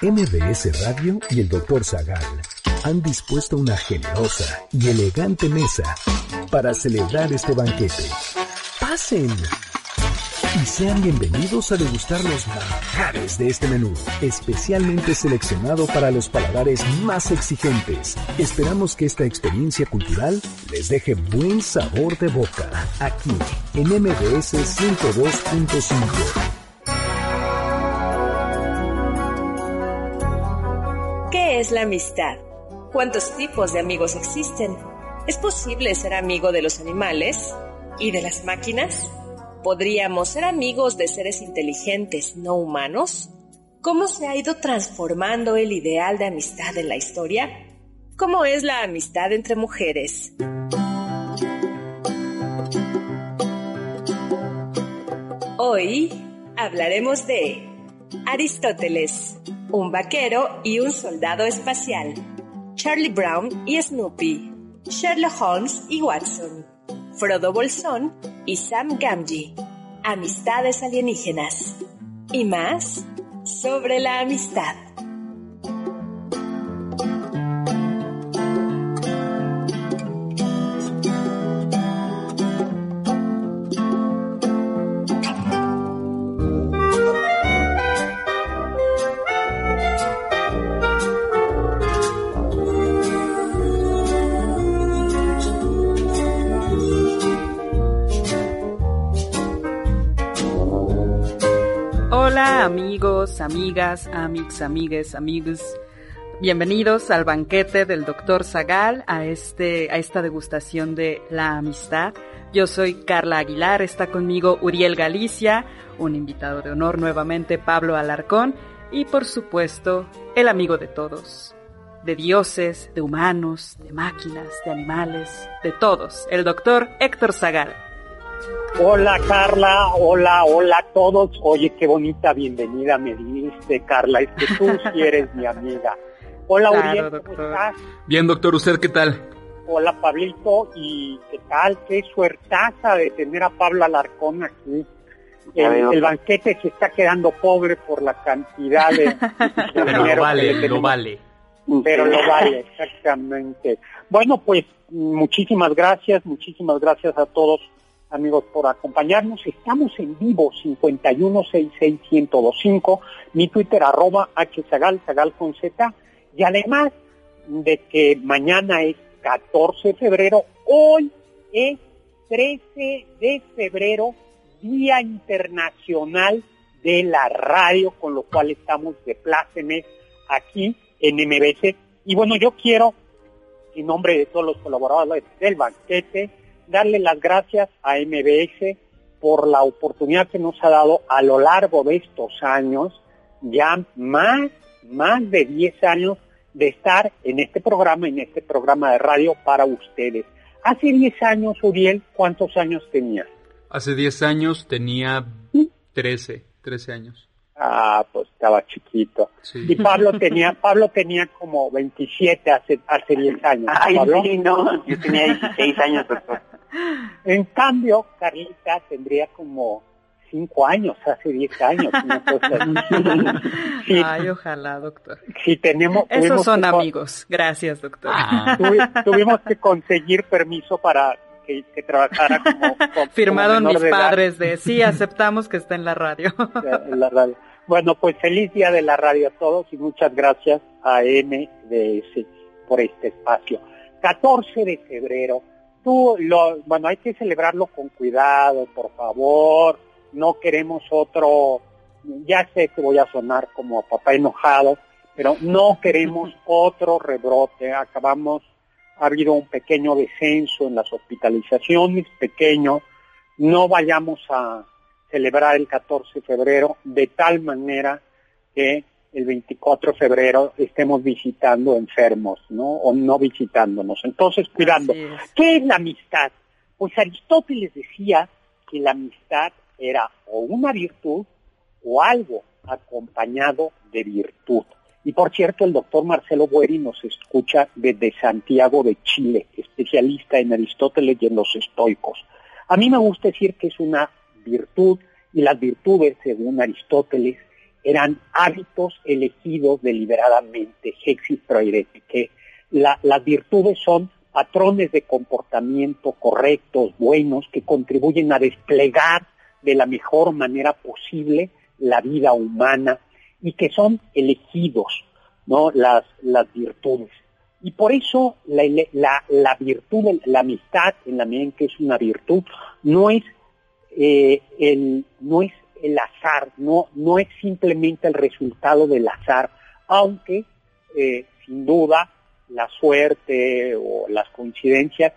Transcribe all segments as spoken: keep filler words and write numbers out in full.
M B S Radio y el doctor Zagal han dispuesto una generosa y elegante mesa para celebrar este banquete. ¡Pasen! Y sean bienvenidos a degustar los manjares de este menú, especialmente seleccionado para los paladares más exigentes. Esperamos que esta experiencia cultural les deje buen sabor de boca, aquí en M B S ciento dos punto cinco. ¿Qué es la amistad? ¿Cuántos tipos de amigos existen? ¿Es posible ser amigo de los animales y de las máquinas? ¿Podríamos ser amigos de seres inteligentes no humanos? ¿Cómo se ha ido transformando el ideal de amistad en la historia? ¿Cómo es la amistad entre mujeres? Hoy hablaremos de Aristóteles, un vaquero y un soldado espacial, Charlie Brown y Snoopy, Sherlock Holmes y Watson, Frodo Bolsón y Sam Gamgee, amistades alienígenas, y más sobre la amistad. Hola amigos, amigas, amics, amigues, amigos. Bienvenidos al banquete del doctor Zagal, a este, a esta degustación de la amistad. Yo soy Carla Aguilar, está conmigo Uriel Galicia, un invitado de honor nuevamente, Pablo Alarcón, y por supuesto, el amigo de todos, de dioses, de humanos, de máquinas, de animales, de todos, el doctor Héctor Zagal. Hola Carla, hola, hola a todos. Oye, qué bonita bienvenida me diste, Carla, es que tú sí eres mi amiga. Hola claro, Uriel, doctor. ¿cómo estás? Bien, doctor, ¿usted qué tal? Hola Pablito, ¿y qué tal? Qué suertaza de tener a Pablo Alarcón aquí. El, el banquete se está quedando pobre por la cantidad de, de Pero dinero lo vale, que le tenemos. lo vale. Pero lo vale, exactamente. Bueno, pues muchísimas gracias, muchísimas gracias a todos, amigos, por acompañarnos. Estamos en vivo, cincuenta y uno sesenta y seis ciento veinticinco, mi Twitter, arroba hzagal, zagal con Z, y además de que mañana es catorce de febrero, hoy es trece de febrero, Día Internacional de la Radio, con lo cual estamos de plácemes aquí en M B S. Y bueno, yo quiero, en nombre de todos los colaboradores del banquete, darle las gracias a M B S por la oportunidad que nos ha dado a lo largo de estos años, ya más, más de diez años de estar en este programa, en este programa de radio para ustedes. Hace diez años, Uriel, ¿cuántos años tenías? Hace diez años tenía trece, trece años. Ah, pues estaba chiquito. Sí. Y Pablo tenía, Pablo tenía como veintisiete hace, hace diez años. Ay, ¿Pablo? sí, no, yo tenía dieciséis años, doctor. En cambio, Carlita tendría como cinco años, hace diez años. Una cosa así. Sí, Ay, ojalá, doctor. sí, tenemos, Esos son que, amigos. Gracias, doctor. Ah. tuvi- tuvimos que conseguir permiso para que, que trabajara como, como Firmaron como menor mis de edad padres de sí, aceptamos que está en la radio. en la radio. Bueno, pues feliz día de la radio a todos y muchas gracias a M B S por este espacio. catorce de febrero, tú lo, bueno, hay que celebrarlo con cuidado, por favor. No queremos otro, ya sé que voy a sonar como papá enojado, pero no queremos otro rebrote. Acabamos, ha habido un pequeño descenso en las hospitalizaciones, pequeño. No vayamos a celebrar el catorce de febrero de tal manera que el veinticuatro de febrero estemos visitando enfermos, ¿no? O no visitándonos. Entonces, cuidando. Así es. ¿Qué es la amistad? Pues Aristóteles decía que la amistad era o una virtud o algo acompañado de virtud. Y por cierto, el doctor Marcelo Boeri nos escucha desde Santiago de Chile, especialista en Aristóteles y en los estoicos. A mí me gusta decir que es una virtud, y las virtudes, según Aristóteles, eran hábitos elegidos deliberadamente, hexis proirete, que la, las virtudes son patrones de comportamiento correctos, buenos, que contribuyen a desplegar de la mejor manera posible la vida humana y que son elegidos, ¿no? Las, las virtudes. Y por eso la, la, la virtud, la amistad, en la medida en que es una virtud, no es eh, el, no es el azar, no, no es simplemente el resultado del azar, aunque eh, sin duda la suerte o las coincidencias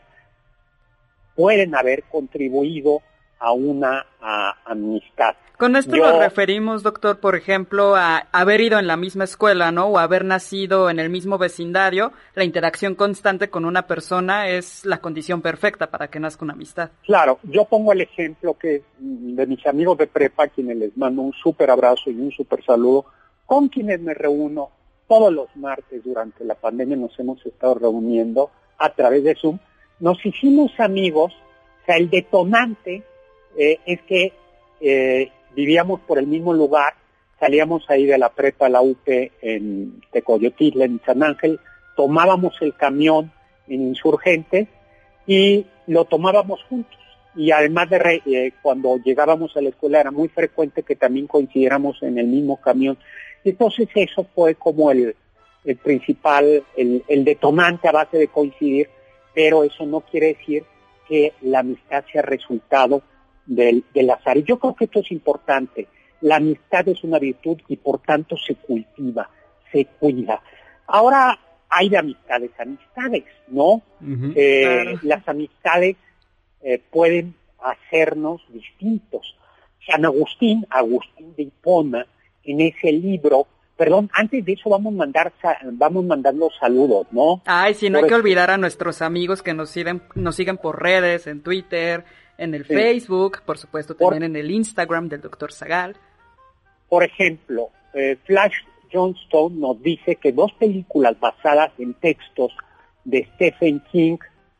pueden haber contribuido a una a, amistad. Con esto Yo, nos referimos, doctor, por ejemplo, a haber ido en la misma escuela, ¿no? O haber nacido en el mismo vecindario. La interacción constante con una persona es la condición perfecta para que nazca una amistad. Claro, yo pongo el ejemplo que de mis amigos de prepa, a quienes les mando un súper abrazo y un súper saludo, con quienes me reúno todos los martes durante la pandemia, nos hemos estado reuniendo a través de Zoom. Nos hicimos amigos, o sea, el detonante eh, es que eh, vivíamos por el mismo lugar, salíamos ahí de la prepa a la U P en Tecoyotitla, en San Ángel, tomábamos el camión en Insurgentes y lo tomábamos juntos. Y además de re, eh, cuando llegábamos a la escuela era muy frecuente que también coincidiéramos en el mismo camión. Entonces eso fue como el, el principal, el, el detonante a base de coincidir, pero eso no quiere decir que la amistad sea resultado del, del azar. Y yo creo que esto es importante. La amistad es una virtud y por tanto se cultiva, se cuida. Ahora hay de amistades a amistades, ¿no? Uh-huh, eh, claro. Las amistades eh, pueden hacernos distintos. San Agustín, Agustín de Hipona, en ese libro, perdón, antes de eso vamos a mandar vamos mandando saludos, ¿no? Ay, sí, no por hay que olvidar a nuestros amigos que nos siguen, nos siguen por redes, en Twitter, en el sí. Facebook, por supuesto también por, en el Instagram del doctor Zagal. Por ejemplo, eh, Flash Johnstone nos dice que dos películas basadas en textos de Stephen King,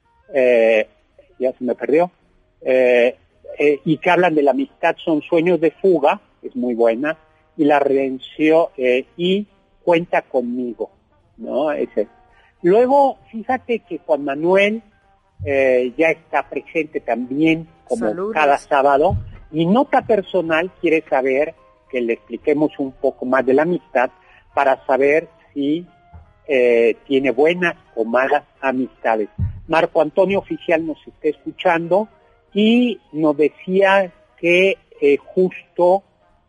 eh, ya se me perdió, eh, eh, y que hablan de la amistad son Sueños de Fuga, es muy buena, y La Redención, eh, y Cuenta Conmigo, ¿no? Ese. Luego, fíjate que Juan Manuel eh, ya está presente también, como Saludos. Cada sábado, y nota personal quiere saber que le expliquemos un poco más de la amistad para saber si eh, tiene buenas o malas amistades. Marco Antonio Oficial nos está escuchando y nos decía que eh, justo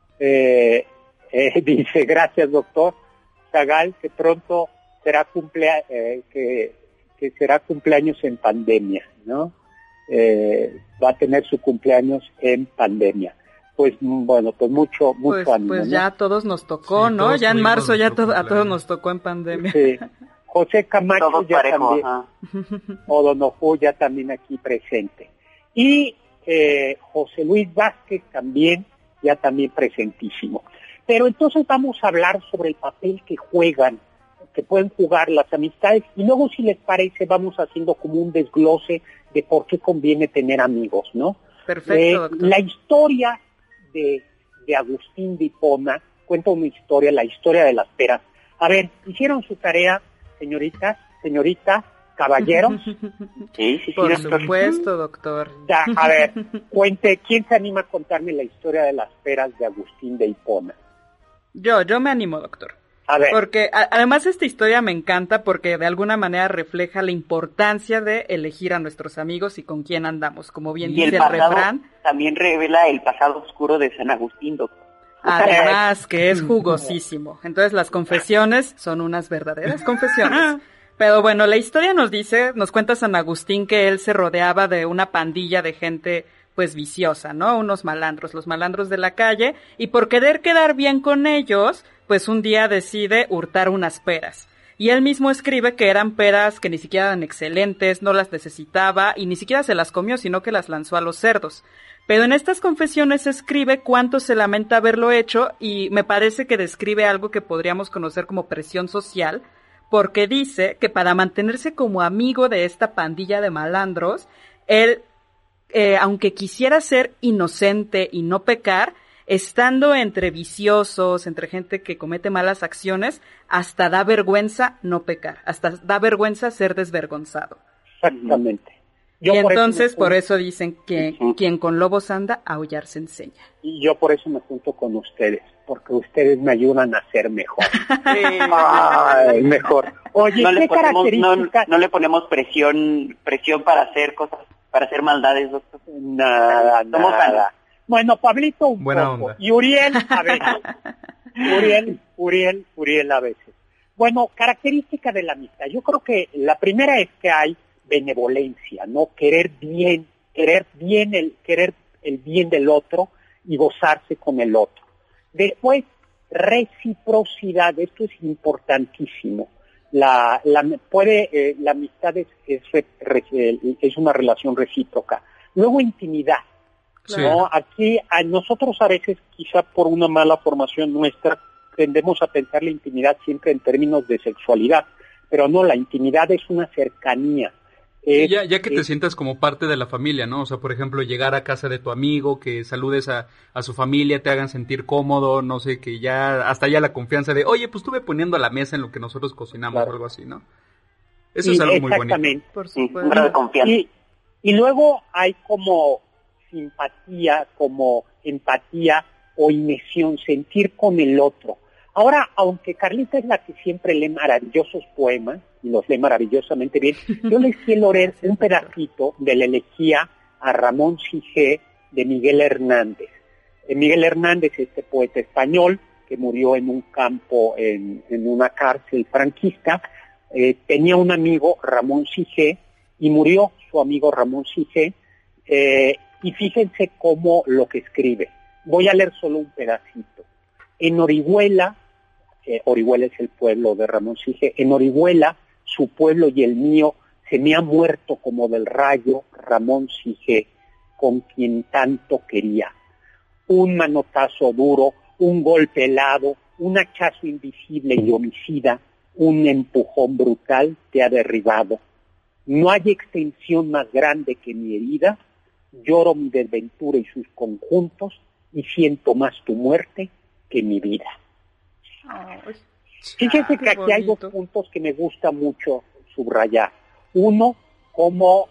eh, eh, dice, gracias doctor Zagal, que pronto será cumplea, eh, que, que será cumpleaños en pandemia, ¿no? Eh, va a tener su cumpleaños en pandemia. Pues bueno, pues mucho, mucho pues, ánimo. Pues ¿no? ya a todos nos tocó, sí, ¿no? Ya en marzo ya to- a todos nos tocó en pandemia. Sí. José Camacho todos ya parejo, también, Odonoju ya también aquí presente. Y eh, José Luis Vázquez también, ya también presentísimo. Pero entonces vamos a hablar sobre el papel que juegan, que pueden jugar las amistades, y luego si les parece vamos haciendo como un desglose de por qué conviene tener amigos, ¿no? Perfecto, eh, doctor. La historia de, de Agustín de Hipona cuenta una historia, la historia de las peras. A ver, ¿hicieron su tarea, señoritas, señorita, caballeros? Sí, sí, por sí, supuesto, doctor. Ya, a ver, cuente, ¿quién se anima a contarme la historia de las peras de Agustín de Hipona? Yo, yo me animo, doctor. A ver. Porque a, además esta historia me encanta porque de alguna manera refleja la importancia de elegir a nuestros amigos y con quién andamos, como bien y dice el, el pasado, refrán. También revela el pasado oscuro de San Agustín, doctor. Además que es jugosísimo. Entonces las confesiones son unas verdaderas confesiones. Pero bueno, la historia nos dice, nos cuenta San Agustín que él se rodeaba de una pandilla de gente pues viciosa, ¿no? Unos malandros, los malandros de la calle, y por querer quedar bien con ellos, pues un día decide hurtar unas peras. Y él mismo escribe que eran peras que ni siquiera eran excelentes, no las necesitaba, y ni siquiera se las comió, sino que las lanzó a los cerdos. Pero en estas confesiones escribe cuánto se lamenta haberlo hecho, y me parece que describe algo que podríamos conocer como presión social, porque dice que para mantenerse como amigo de esta pandilla de malandros, él, eh, aunque quisiera ser inocente y no pecar, estando entre viciosos, entre gente que comete malas acciones, hasta da vergüenza no pecar, hasta da vergüenza ser desvergonzado. Exactamente. Yo y por entonces eso por junto, eso dicen que uh-huh. quien con lobos anda, aullar se enseña. Y yo por eso me junto con ustedes, porque ustedes me ayudan a ser mejor. Ay, mejor. Oye, no ¿qué le ponemos, características? No, no le ponemos presión presión para hacer cosas, para hacer maldades, doctor. Nada, Somos nada. sanos. Bueno, Pablito un Buena poco. Onda. Y Uriel a veces. Uriel, Uriel, Uriel a veces. Bueno, característica de la amistad. Yo creo que la primera es que hay benevolencia, ¿no? Querer bien, querer bien el, querer el bien del otro y gozarse con el otro. Después, reciprocidad, esto es importantísimo. La, la, puede, eh, la amistad es, es, es una relación recíproca. Luego, intimidad. Sí. ¿No? Aquí, a nosotros a veces, quizá por una mala formación nuestra, tendemos a pensar la intimidad siempre en términos de sexualidad, pero no, la intimidad es una cercanía. Es, ya, ya que te es, sientas como parte de la familia, ¿no? O sea, por ejemplo, llegar a casa de tu amigo, que saludes a, a su familia, te hagan sentir cómodo, no sé, que ya, hasta ya la confianza de, oye, pues estuve poniendo a la mesa en lo que nosotros cocinamos, claro. O algo así, ¿no? Eso y, es algo muy bonito. Por supuesto. Un grado de confianza. Y, y luego hay como simpatía, como empatía o inmersión, sentir con el otro. Ahora, aunque Carlita es la que siempre lee maravillosos poemas, y los lee maravillosamente bien, yo les quiero leer un pedacito de la elegía a Ramón Sige de Miguel Hernández. Eh, Miguel Hernández, este poeta español, que murió en un campo, en, en una cárcel franquista, eh, tenía un amigo, Ramón Sige, y murió su amigo Ramón Sige, eh, y fíjense cómo lo que escribe. Voy a leer solo un pedacito. En Orihuela, eh, Orihuela es el pueblo de Ramón Sige, en Orihuela, su pueblo y el mío, se me ha muerto como del rayo Ramón Sige, con quien tanto quería. Un manotazo duro, un golpe helado, un hachazo invisible y homicida, un empujón brutal te ha derribado. No hay extensión más grande que mi herida, lloro mi desventura y sus conjuntos, y siento más tu muerte que mi vida. Oh, fíjense que aquí bonito. Hay dos puntos que me gusta mucho subrayar. Uno, como,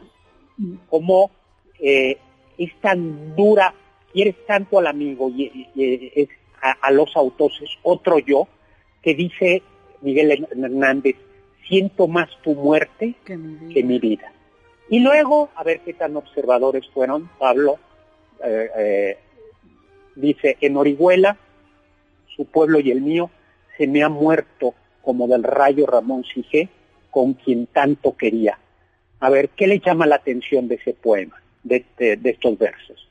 como eh, es tan dura, quieres tanto al amigo y, y, y es a, a los autores, otro yo, que dice Miguel Hernández, siento más tu muerte que mi, que mi vida. Y luego, a ver qué tan observadores fueron, Pablo, eh, eh, dice, en Orihuela, su pueblo y el mío, se me ha muerto como del rayo Ramón Sige, con quien tanto quería. A ver, ¿qué le llama la atención de ese poema, de, de, de estos versos?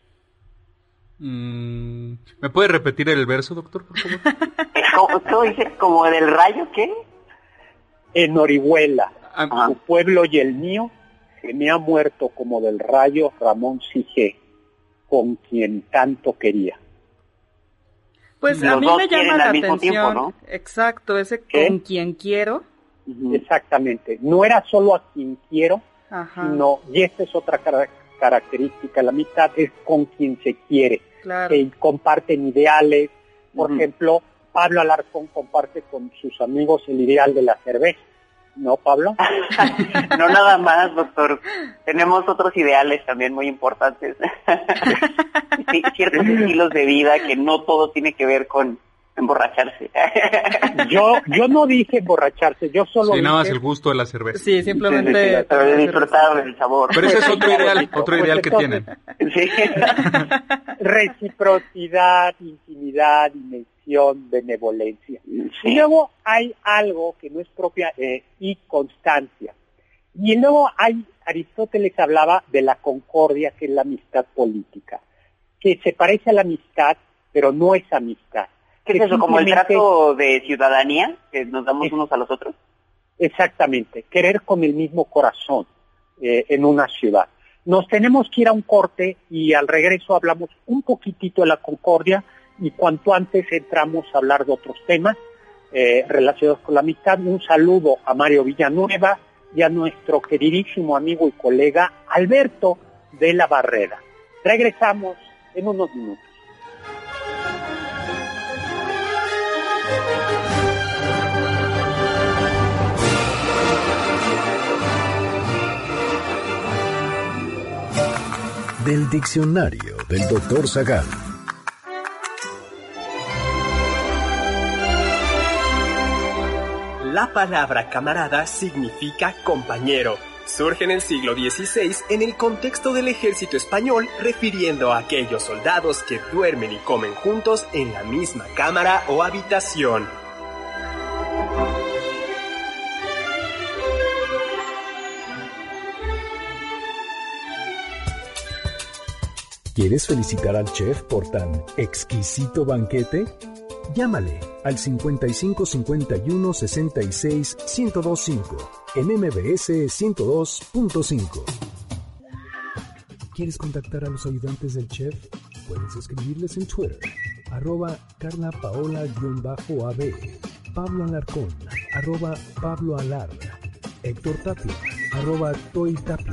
Mm, ¿Me puede repetir el verso, doctor, por favor? ¿Cómo, ¿Cómo dice? ¿Como del rayo qué? En Orihuela, ah. su pueblo y el mío, se me ha muerto como del rayo Ramón Sige, con quien tanto quería. Pues a mí me llama la atención, tiempo, ¿no? Exacto, ese ¿Qué? Con quien quiero. Uh-huh. Exactamente, no era solo a quien quiero, Ajá. sino, y esta es otra car- característica, la amistad es con quien se quiere, claro. que comparten ideales, por uh-huh. ejemplo, Pablo Alarcón comparte con sus amigos el ideal de la cerveza, ¿no, Pablo? No nada más, doctor, tenemos otros ideales también muy importantes, sí, ciertos estilos de vida que no todo tiene que ver con emborracharse. Yo yo no dije emborracharse, yo solo sí, dije... nada más el gusto de la cerveza. Sí, simplemente... Sí, sí, sí, disfrutar del sabor. Pero ese es otro ideal, otro pues ideal entonces, que tienen. Sí. Reciprocidad, intimidad, dimensión, benevolencia. Sí. Y luego hay algo que no es propia, eh, y constancia. Y luego hay, Aristóteles hablaba de la concordia, que es la amistad política, que se parece a la amistad, pero no es amistad. ¿Qué es eso, como el trato de ciudadanía que nos damos es, unos a los otros? Exactamente, querer con el mismo corazón eh, en una ciudad. Nos tenemos que ir a un corte y al regreso hablamos un poquitito de la concordia y cuanto antes entramos a hablar de otros temas eh, relacionados con la amistad. Un saludo a Mario Villanueva y a nuestro queridísimo amigo y colega Alberto de la Barrera. Regresamos en unos minutos. del diccionario del doctor Zagal. La palabra camarada significa compañero. Surge en el siglo dieciséis en el contexto del ejército español, refiriendo a aquellos soldados que duermen y comen juntos en la misma cámara o habitación. ¿Quieres felicitar al chef por tan exquisito banquete? Llámale al cincuenta y cinco cincuenta y uno sesenta y seis ciento veinticinco en M B S ciento dos punto cinco. ¿Quieres contactar a los ayudantes del chef? Puedes escribirles en Twitter, arroba Carla Paola-A B, Pablo Alarcón, arroba Pablo Alar, Héctor Tapia, arroba Toy Tapia.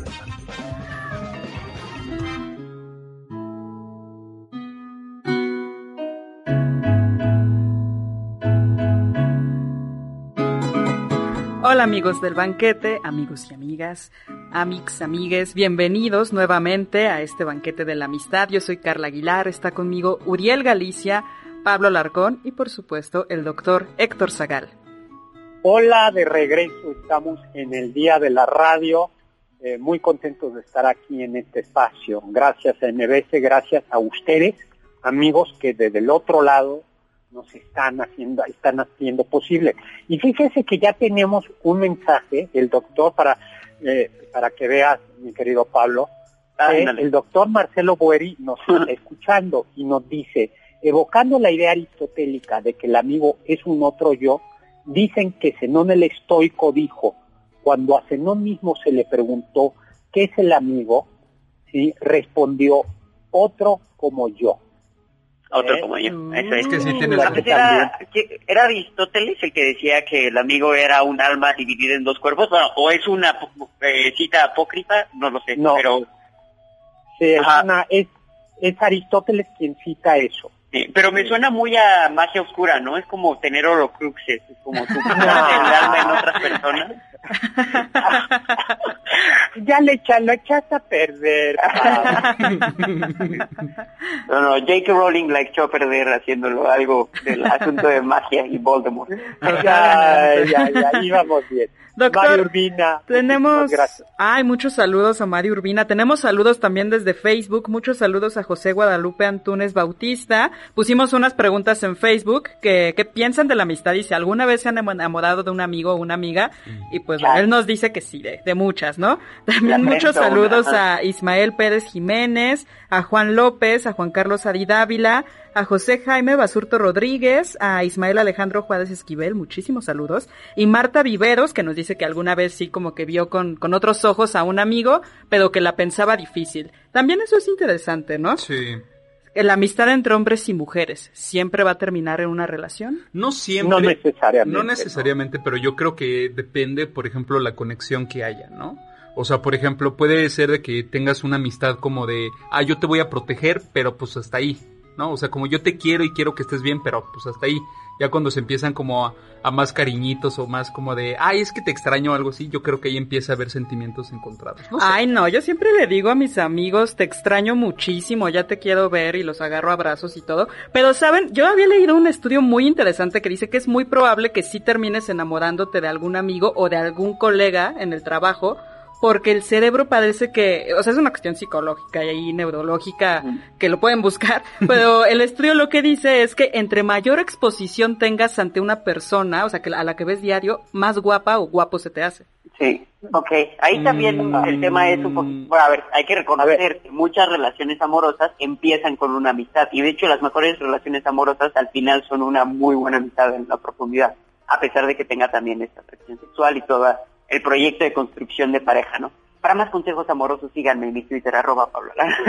Hola amigos del banquete, amigos y amigas, amix, amigues, bienvenidos nuevamente a este banquete de la amistad. Yo soy Carla Aguilar, está conmigo Uriel Galicia, Pablo Alarcón y por supuesto el doctor Héctor Zagal. Hola, de regreso, estamos en el Día de la Radio, eh, muy contentos de estar aquí en este espacio. Gracias a M B S, gracias a ustedes, amigos que desde el otro lado nos están haciendo, están haciendo posible. Y fíjese que ya tenemos un mensaje, el doctor, para eh, para que veas, mi querido Pablo, eh, el doctor Marcelo Boeri nos está escuchando y nos dice, evocando la idea aristotélica de que el amigo es un otro yo, dicen que Zenón el estoico dijo, cuando a Zenón mismo se le preguntó ¿qué es el amigo?, ¿sí?, respondió, otro como yo. Otro ¿Eh? como yo. Eso es. Que sí tienes era, que era Aristóteles el que decía que el amigo era un alma dividida en dos cuerpos, bueno, o es una eh, cita apócrifa, no lo sé, no. pero sí, es, una, es, es Aristóteles quien cita eso. Sí, pero me suena muy a magia oscura, ¿no? Es como tener horocruxes, es como tu el alma en otras personas. Ya le echa, lo echaste a perder. No, no, J K Rowling la echó a perder haciéndolo algo del asunto de magia y Voldemort. Ya, ya, ya, íbamos bien. Doctor, Mario Urbina, tenemos, ay, muchos saludos a Mario Urbina, tenemos saludos también desde Facebook, muchos saludos a José Guadalupe Antunes Bautista, pusimos unas preguntas en Facebook, que, ¿qué piensan de la amistad? Y si alguna vez se han enamorado de un amigo o una amiga, y pues claro, él nos dice que sí, de, de muchas, ¿no? También muchos saludos a Ismael Pérez Jiménez, a Juan López, a Juan Carlos Adi Dávila, a José Jaime Basurto Rodríguez, a Ismael Alejandro Juárez Esquivel, muchísimos saludos, y Marta Viveros, que nos dice que alguna vez sí como que vio con, con otros ojos a un amigo, pero que la pensaba difícil. También eso es interesante, ¿no? Sí. La amistad entre hombres y mujeres, ¿siempre va a terminar en una relación? No siempre. No necesariamente. No necesariamente, ¿no? Pero yo creo que depende, por ejemplo, la conexión que haya, ¿no? O sea, por ejemplo, puede ser de que tengas una amistad como de, ah, yo te voy a proteger, pero pues hasta ahí, ¿no? O sea, como yo te quiero y quiero que estés bien, pero pues hasta ahí. Ya cuando se empiezan como a, a más cariñitos o más como de, ay, es que te extraño o algo así, yo creo que ahí empieza a haber sentimientos encontrados. No sé. Ay, no, yo siempre le digo a mis amigos, te extraño muchísimo, ya te quiero ver, y los agarro a abrazos y todo. Pero, ¿saben? Yo había leído un estudio muy interesante que dice que es muy probable que sí termines enamorándote de algún amigo o de algún colega en el trabajo, porque el cerebro parece que, o sea, es una cuestión psicológica y neurológica que lo pueden buscar, pero el estudio lo que dice es que entre mayor exposición tengas ante una persona, o sea, que a la que ves diario, más guapa o guapo se te hace. Sí, ok. Ahí también mm. el tema es un poquito, bueno, a ver, hay que reconocer que muchas relaciones amorosas empiezan con una amistad, y de hecho las mejores relaciones amorosas al final son una muy buena amistad en la profundidad, a pesar de que tenga también esta atracción sexual y toda el proyecto de construcción de pareja, ¿no? Para más consejos amorosos, síganme en mi Twitter, arroba Pablo.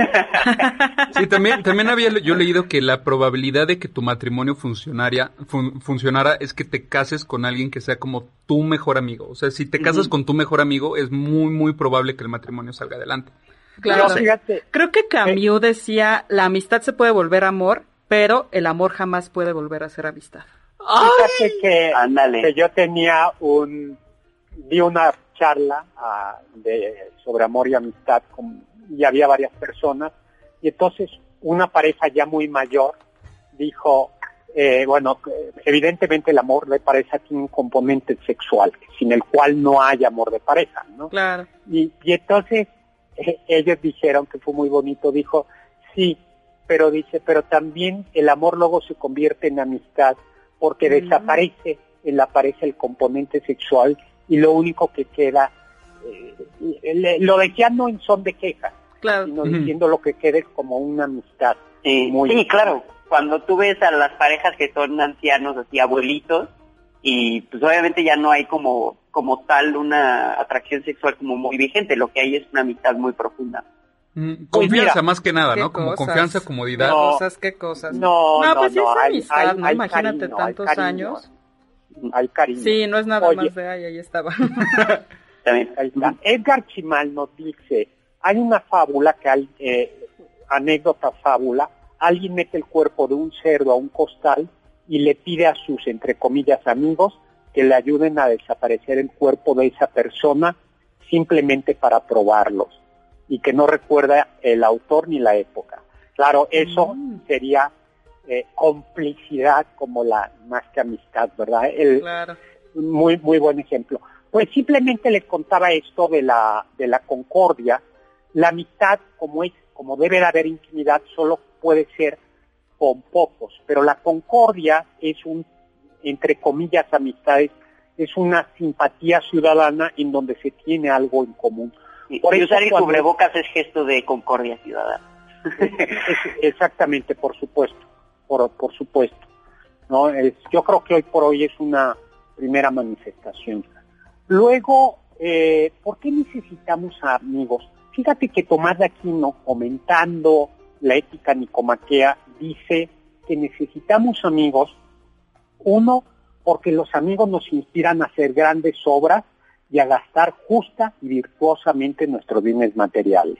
Sí, también, también había yo leído que la probabilidad de que tu matrimonio funcionaria, fun, funcionara es que te cases con alguien que sea como tu mejor amigo. O sea, si te casas uh-huh. con tu mejor amigo, es muy, muy probable que el matrimonio salga adelante. Claro, no, fíjate. Creo que Camus decía, la amistad se puede volver amor, pero el amor jamás puede volver a ser amistad. Fíjate que, que yo tenía un... di una charla uh, de, sobre amor y amistad con y había varias personas, y entonces una pareja ya muy mayor dijo, eh, bueno, evidentemente el amor de pareja tiene un componente sexual, sin el cual no hay amor de pareja, ¿no? Claro. Y, y entonces eh, ellos dijeron, que fue muy bonito, dijo, sí, pero dice, pero también el amor luego se convierte en amistad, porque mm. desaparece en la pareja el componente sexual, y lo único que queda, eh, lo decían no en son de queja, claro. sino uh-huh. diciendo lo que quede como una amistad. Sí, muy sí claro, cuando tú ves a las parejas que son ancianos, así abuelitos, y pues obviamente ya no hay como, como tal una atracción sexual como muy vigente, lo que hay es una amistad muy profunda. Mm, confianza pues mira, más que nada, ¿no? Como cosas? confianza, comodidad. No, cosas, qué cosas. No, no, no, pues no, es hay, amistad, hay, ¿no? hay Imagínate cariño, tantos hay cariño, años. Hay cariño. Sí, no es nada Oye, más de ahí, ahí estaba. Ahí está. Edgar Chimal nos dice, hay una fábula, que hay, eh, anécdota fábula, alguien mete el cuerpo de un cerdo a un costal y le pide a sus, entre comillas, amigos que le ayuden a desaparecer el cuerpo de esa persona simplemente para probarlos, y que no recuerda el autor ni la época. Claro, eso mm. sería eh, complicidad como la más que amistad, ¿verdad? El, claro. Muy, muy buen ejemplo. Pues simplemente les contaba esto de la, de la concordia. La amistad, como es, como debe de haber intimidad, solo puede ser con pocos, pero la concordia es un, entre comillas, amistades, es una simpatía ciudadana en donde se tiene algo en común. Por y eso usar el cuando... cubrebocas es gesto de concordia ciudadana. Es, exactamente, por supuesto, por, por supuesto. ¿No? Es, yo creo que hoy por hoy es una primera manifestación. Luego, eh, ¿por qué necesitamos a amigos? Fíjate que Tomás de Aquino, comentando la ética nicomaquea, dice que necesitamos amigos, uno, porque los amigos nos inspiran a hacer grandes obras y a gastar justa y virtuosamente nuestros bienes materiales.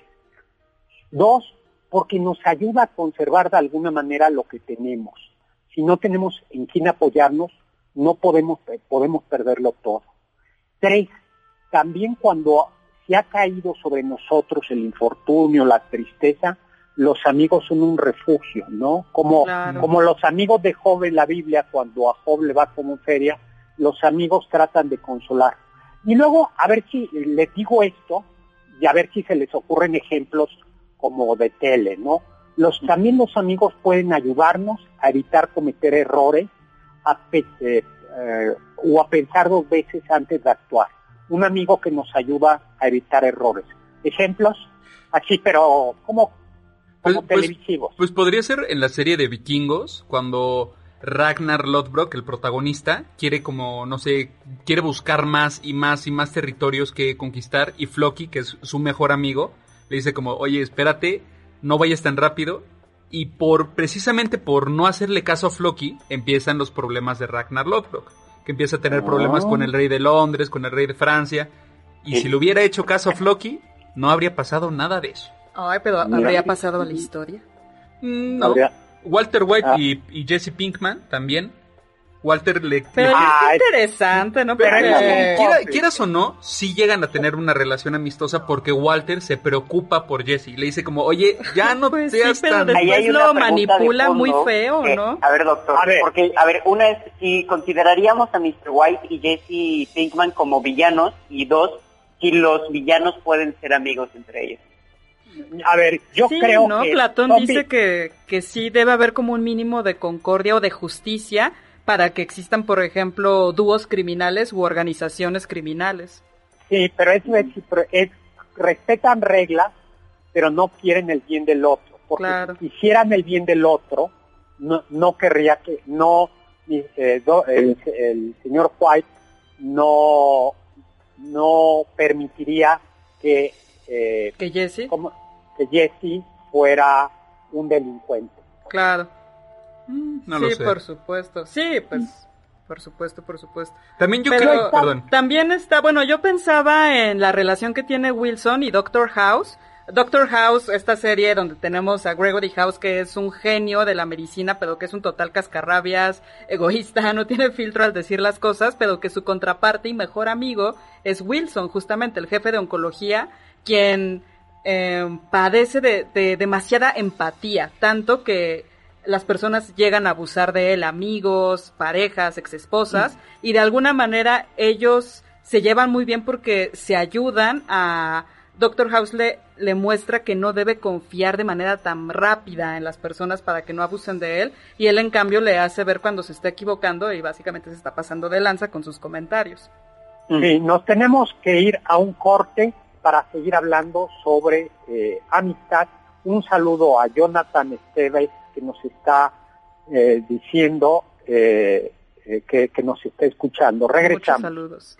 Dos, porque nos ayuda a conservar de alguna manera lo que tenemos. Si no tenemos en quién apoyarnos, no podemos, podemos perderlo todo. Tres, también cuando se ha caído sobre nosotros el infortunio, la tristeza, los amigos son un refugio, ¿no? Como, claro. como los amigos de Job en la Biblia, cuando a Job le va como feria, los amigos tratan de consolar. Y luego, a ver si les digo esto, y a ver si se les ocurren ejemplos como de tele, ¿no? Los, también los amigos pueden ayudarnos a evitar cometer errores, a, eh, eh, o a pensar dos veces antes de actuar. Un amigo que nos ayuda a evitar errores. ¿Ejemplos? Así, pero como, como pues, televisivos. Pues, pues podría ser en la serie de Vikingos, cuando Ragnar Lodbrok, el protagonista, quiere como, no sé, quiere buscar más y más y más territorios que conquistar, y Floki, que es su mejor amigo, le dice como, oye, espérate, no vayas tan rápido. Y por precisamente por no hacerle caso a Floki, empiezan los problemas de Ragnar Lodbrok, que empieza a tener oh. problemas con el rey de Londres, con el rey de Francia, y ¿Sí? si le hubiera hecho caso a Floki, no habría pasado nada de eso. Ay, pero ¿habría pasado la historia? Mm, no. ¿Habría? Walter White ah. y, y Jesse Pinkman también. Walter le... Pero le... Ah, es interesante, ¿no? Pero Porque... quiera, quieras o no, sí llegan a tener una relación amistosa porque Walter se preocupa por Jesse. Le dice como, oye, ya no pues seas sí, pero tan... después lo manipula muy feo, que, ¿no? A ver, doctor, a ver. porque, a ver, una es, si consideraríamos a mister White y Jesse Pinkman como villanos, y dos, si los villanos pueden ser amigos entre ellos. A ver, yo sí, creo ¿no? que... Platón no, dice que, que sí debe haber como un mínimo de concordia o de justicia para que existan, por ejemplo, dúos criminales u organizaciones criminales. Sí, pero es, es respetan reglas, pero no quieren el bien del otro. Porque claro. si quisieran el bien del otro, no, no querría que, no, eh, do, el, el señor White no, no permitiría que, eh, ¿Que Jesse? Como, que Jesse fuera un delincuente. Claro. No sí, lo sé. por supuesto. Sí, pues, por supuesto, por supuesto. También yo Pero creo, perdón. También está, bueno, yo pensaba en la relación que tiene Wilson y Doctor House. Doctor House, esta serie donde tenemos a Gregory House, que es un genio de la medicina, pero que es un total cascarrabias, egoísta, no tiene filtro al decir las cosas, pero que su contraparte y mejor amigo es Wilson, justamente el jefe de oncología, quien eh, padece de, de demasiada empatía, tanto que las personas llegan a abusar de él, amigos, parejas, exesposas, mm. y de alguna manera ellos se llevan muy bien porque se ayudan a... Doctor House le, le muestra que no debe confiar de manera tan rápida en las personas para que no abusen de él, y él en cambio le hace ver cuando se está equivocando y básicamente se está pasando de lanza con sus comentarios. Sí, nos tenemos que ir a un corte para seguir hablando sobre eh, amistad. Un saludo a Jonathan Esteves, que nos está eh, diciendo eh, eh, que, que nos está escuchando. Regresamos. Muchos saludos.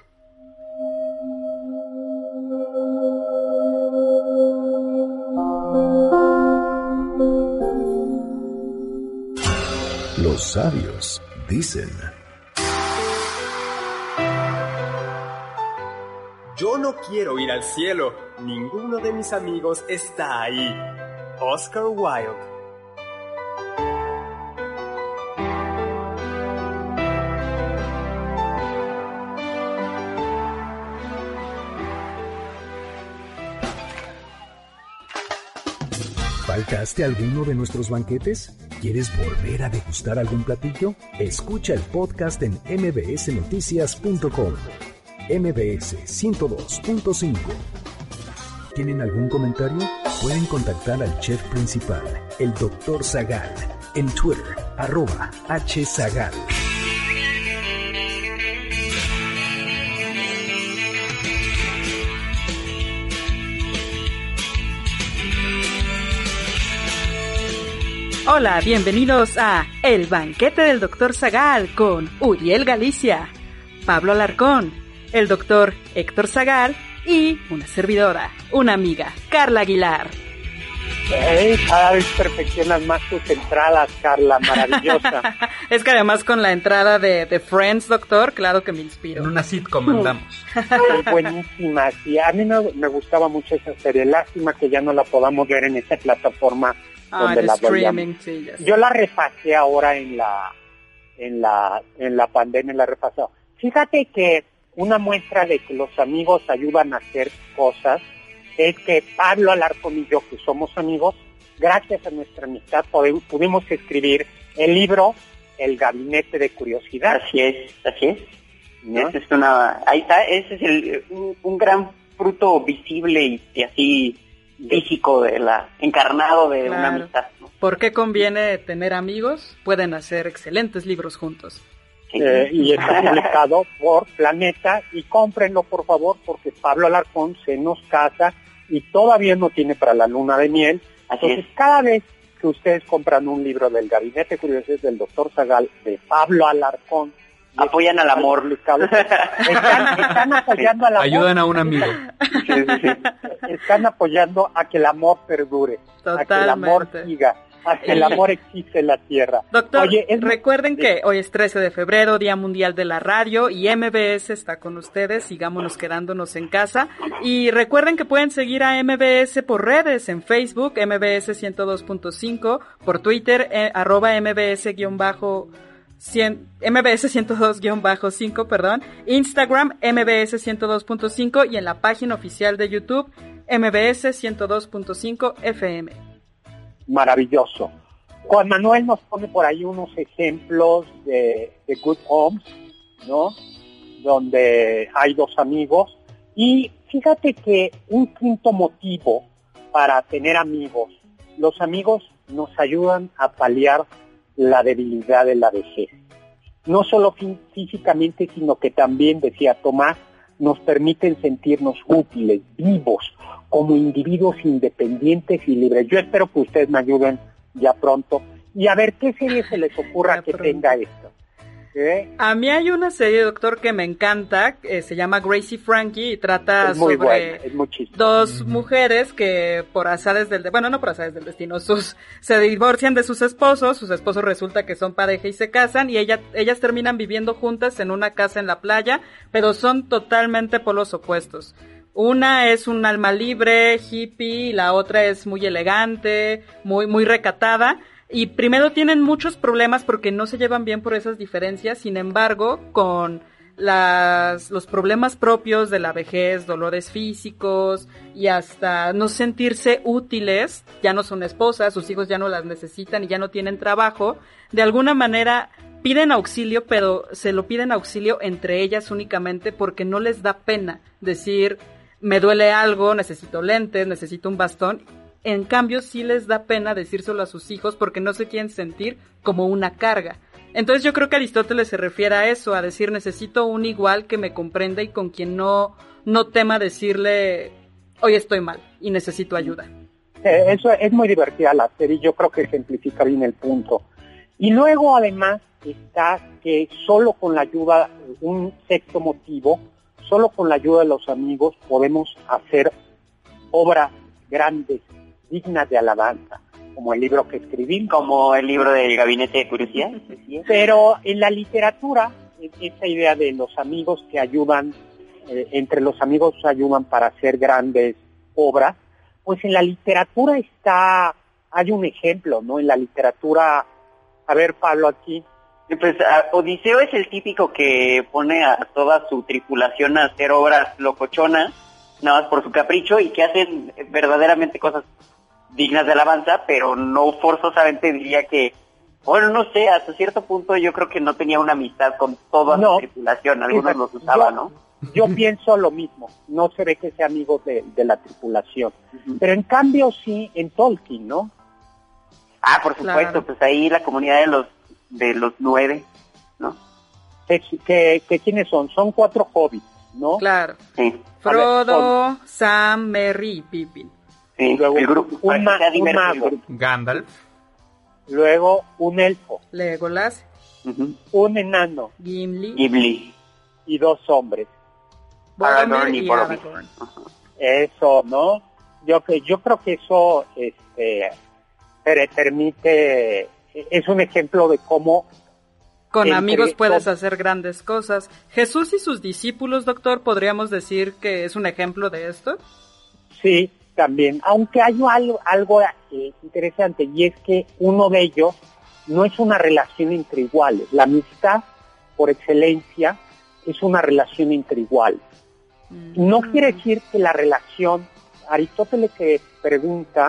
Los sabios dicen: yo no quiero ir al cielo, ninguno de mis amigos está ahí. Oscar Wilde. ¿Faltaste a alguno de nuestros banquetes? ¿Quieres volver a degustar algún platillo? Escucha el podcast en m b s noticias punto com. M B S ciento dos punto cinco. ¿Tienen algún comentario? Pueden contactar al chef principal, el doctor Zagal, en Twitter, arroba hzagal. Hola, bienvenidos a El Banquete del doctor Zagal con Uriel Galicia, Pablo Alarcón, el doctor Héctor Zagal y una servidora, una amiga, Carla Aguilar. Hey, cada vez perfeccionas más tus entradas, Carla, maravillosa. Es que además con la entrada de, de Friends, doctor, claro que me inspiro. En una sitcom andamos. Es buenísima, sí, a mí me, me gustaba mucho esa serie, lástima que ya no la podamos ver en esta plataforma. Ah, donde de la streaming, sí, yes. Yo la repasé ahora en la en la en la pandemia, la repasé. Fíjate que una muestra de que los amigos ayudan a hacer cosas es que Pablo Alarcón y yo, que somos amigos, gracias a nuestra amistad podemos, pudimos escribir el libro El Gabinete de Curiosidad. Así es, así es. ¿No? Ese es una, ahí está, ese es el, un, un gran fruto visible y, y así físico de la encarnado de claro. Una amistad, ¿no? ¿Por qué conviene tener amigos? Pueden hacer excelentes libros juntos. Sí. Eh, y está publicado por Planeta y cómprenlo por favor porque Pablo Alarcón se nos casa y todavía no tiene para la luna de miel. Así Entonces es. Cada vez que ustedes compran un libro del Gabinete de Curiosidades del doctor Zagal de Pablo Alarcón, apoyan al amor. Están, están apoyando al amor. Ayudan a un amigo. Sí, sí, sí. Están apoyando a que el amor perdure, totalmente. A que el amor siga, a que el amor existe en la tierra. Doctor, Oye, es... recuerden que hoy es trece de febrero, Día Mundial de la Radio, y M B S está con ustedes, sigámonos quedándonos en casa. Y recuerden que pueden seguir a M B S por redes, en Facebook, M B S ciento dos punto cinco, por Twitter, eh, arroba M B S guión bajo M B S ciento dos guión cinco, perdón, Instagram M B S ciento dos punto cinco y en la página oficial de YouTube M B S ciento dos punto cinco F M. Maravilloso. Juan Manuel nos pone por ahí unos ejemplos de, de Good Homes, ¿no? Donde hay dos amigos y fíjate que un quinto motivo para tener amigos, los amigos nos ayudan a paliar la debilidad de la vejez. No solo físicamente, sino que también, decía Tomás, nos permiten sentirnos útiles, vivos, como individuos independientes y libres. Yo espero que ustedes me ayuden ya pronto. Y a ver, ¿qué serie se les ocurra que tenga esto? ¿Eh? A mí hay una serie, doctor, que me encanta, eh, se llama Gracie Frankie y trata es muy sobre buena, es muy dos mm-hmm. mujeres que por azares del, de- bueno, no por azares del destino, sus se divorcian de sus esposos, sus esposos resulta que son pareja y se casan y ella, ellas terminan viviendo juntas en una casa en la playa, pero son totalmente polos opuestos. Una es un alma libre, hippie, y la otra es muy elegante, muy, muy recatada. Y primero tienen muchos problemas porque no se llevan bien por esas diferencias, sin embargo, con las, los problemas propios de la vejez, dolores físicos y hasta no sentirse útiles, ya no son esposas, sus hijos ya no las necesitan y ya no tienen trabajo, de alguna manera piden auxilio, pero se lo piden auxilio entre ellas únicamente porque no les da pena decir, me duele algo, necesito lentes, necesito un bastón. En cambio, sí les da pena decírselo a sus hijos porque no se quieren sentir como una carga. Entonces yo creo que Aristóteles se refiere a eso, a decir, necesito un igual que me comprenda y con quien no, no tema decirle, hoy estoy mal y necesito ayuda. Eh, eso es muy divertida la serie, yo creo que ejemplifica bien el punto. Y luego además está que solo con la ayuda, un sexto motivo, solo con la ayuda de los amigos podemos hacer obras grandes, dignas de alabanza, como el libro que escribí. Como el libro del Gabinete de Curiosidad. Pero en la literatura, esa idea de los amigos que ayudan, eh, entre los amigos ayudan para hacer grandes obras, pues en la literatura está, hay un ejemplo, ¿no? En la literatura, a ver, Pablo, aquí. Pues Odiseo es el típico que pone a toda su tripulación a hacer obras locochonas, nada más por su capricho, y que hacen verdaderamente cosas dignas de alabanza, pero no forzosamente diría que, bueno, no sé, hasta cierto punto yo creo que no tenía una amistad con toda no, su tripulación, algunos exacto. los usaba, yo, ¿no? Yo pienso lo mismo, no se ve que sea amigo de, de la tripulación, uh-huh. pero en cambio sí en Tolkien, ¿no? Ah, por supuesto, claro. Pues ahí la comunidad de los de los nueve, ¿no? Que, que, que ¿quiénes son? Son cuatro hobbits, ¿no? Claro. Sí. Frodo, ver, Sam, Merry y Pippin. Sí, luego el grupo, un, ma- un mago. Gandalf. Luego un elfo. Legolas. Uh-huh. Un enano. Gimli. Gimli. Y dos hombres. Boromir y Aragorn. Uh-huh. Eso, ¿no? Yo, yo creo que eso este, permite, es un ejemplo de cómo con amigos puedes todo... hacer grandes cosas. Jesús y sus discípulos, doctor, ¿podríamos decir que es un ejemplo de esto? Sí, también. Aunque hay algo, algo eh, interesante, y es que uno de ellos no es una relación entre iguales. La amistad, por excelencia, es una relación entre iguales. Mm. No quiere decir que la relación, Aristóteles se pregunta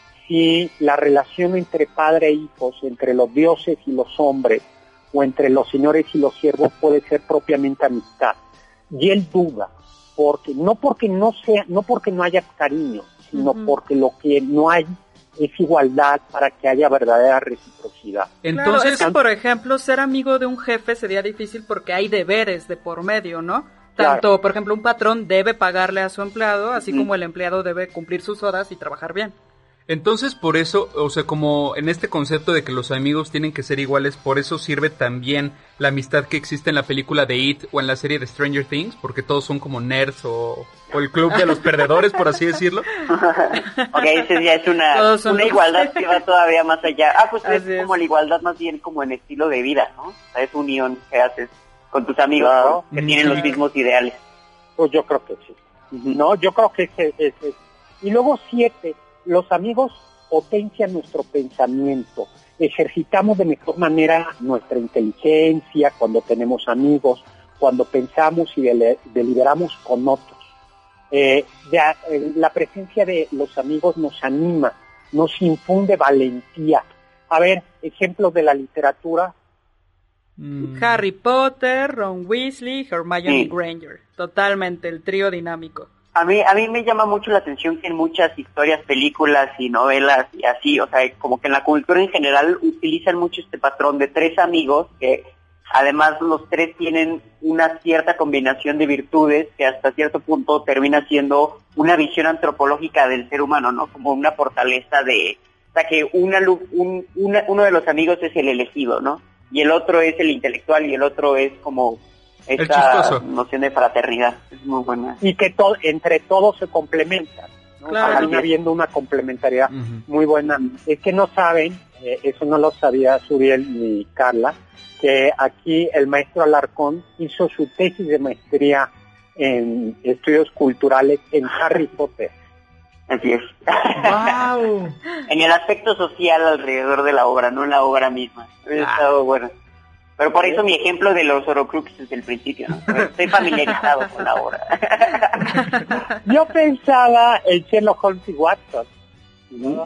si la relación entre padre e hijos, entre los dioses y los hombres, o entre los señores y los siervos puede ser propiamente amistad. Y él duda, porque no porque no sea, no porque no haya cariño, sino uh-huh. porque lo que no hay es igualdad para que haya verdadera reciprocidad. Entonces, claro, es que, por ejemplo, ser amigo de un jefe sería difícil porque hay deberes de por medio, ¿no? Tanto, claro. por ejemplo, un patrón debe pagarle a su empleado, así uh-huh. como el empleado debe cumplir sus horas y trabajar bien. Entonces, por eso, o sea, como en este concepto de que los amigos tienen que ser iguales, por eso sirve también la amistad que existe en la película de It o en la serie de Stranger Things, porque todos son como nerds o, o el club de los perdedores, por así decirlo. Ok, ese ya es una, una igualdad que va todavía más allá. Ah, pues es, es como la igualdad más bien como en estilo de vida, ¿no? O sea, es unión que haces con tus amigos, claro. ¿no? Que tienen los mismos ideales. Pues yo creo que sí. Uh-huh. No, yo creo que es, es, es. Y luego siete, los amigos potencian nuestro pensamiento, ejercitamos de mejor manera nuestra inteligencia cuando tenemos amigos, cuando pensamos y dele- deliberamos con otros. Eh, ya, eh, la presencia de los amigos nos anima, nos infunde valentía. A ver, ejemplos de la literatura. Mm. Harry Potter, Ron Weasley, Hermione sí. Granger. Totalmente, el trío dinámico. A mí, a mí me llama mucho la atención que en muchas historias, películas y novelas y así, o sea, como que en la cultura en general utilizan mucho este patrón de tres amigos que además los tres tienen una cierta combinación de virtudes que hasta cierto punto termina siendo una visión antropológica del ser humano, ¿no? Como una fortaleza de, o sea, que una, un, una, uno de los amigos es el elegido, ¿no? Y el otro es el intelectual y el otro es como esta noción de fraternidad. Es muy buena. Y que to- entre todos se complementan, ¿no? Claro. Termina habiendo una complementariedad uh-huh. muy buena. Es que no saben, eh, eso no lo sabía Suriel ni Carla, que aquí el maestro Alarcón hizo su tesis de maestría en estudios culturales en Harry Potter. Así es. ¡Wow! En el aspecto social alrededor de la obra, no en la obra misma. Ha estado bueno. Pero por eso mi ejemplo de los Horcruxes desde el principio, ¿no? Estoy familiarizado con la obra. Yo pensaba en Sherlock Holmes y Watson, ¿no?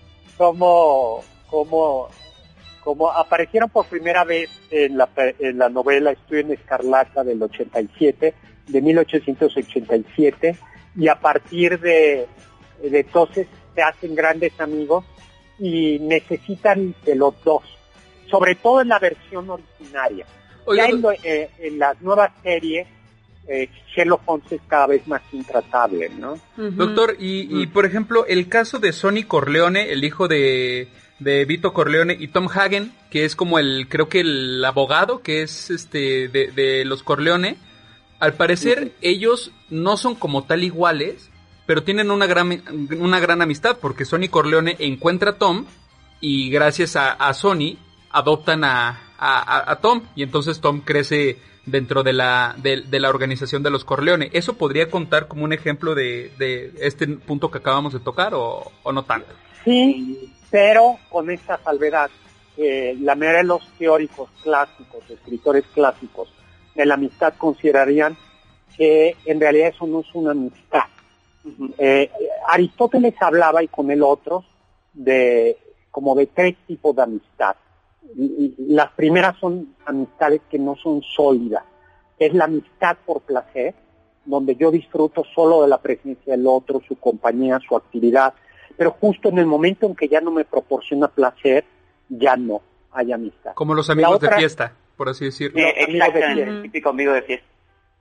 Como, como, como aparecieron por primera vez en la, en la novela Estudio en Escarlata del ochenta y siete, de mil ochocientos ochenta y siete, y a partir de, de entonces se hacen grandes amigos y necesitan de los dos, sobre todo en la versión originaria. Oiga, ya en, lo, eh, en las nuevas series, eh, Sherlock Holmes es cada vez más intratable, ¿no? Uh-huh. Doctor, y, y por ejemplo, el caso de Sonny Corleone, el hijo de, de Vito Corleone, y Tom Hagen, que es como el, creo que el abogado, que es este de, de los Corleone, al parecer uh-huh. ellos no son como tal iguales, pero tienen una gran, una gran amistad, porque Sonny Corleone encuentra a Tom, y gracias a, a Sonny, adoptan a, a, a Tom, y entonces Tom crece dentro de la de, de la organización de los Corleone. ¿Eso podría contar como un ejemplo de, de este punto que acabamos de tocar o, o no tanto? Sí, pero con esta salvedad, eh, la mayoría de los teóricos clásicos, escritores clásicos de la amistad considerarían que en realidad eso no es una amistad. Uh-huh. Eh, Aristóteles hablaba, y con él otros, de como de tres tipos de amistad. Las primeras son amistades que no son sólidas. Es la amistad por placer, donde yo disfruto solo de la presencia del otro, su compañía, su actividad, pero justo en el momento en que ya no me proporciona placer, ya no hay amistad. Como los amigos otra, de fiesta, por así decirlo. Eh, exactamente, el típico amigo de fiesta.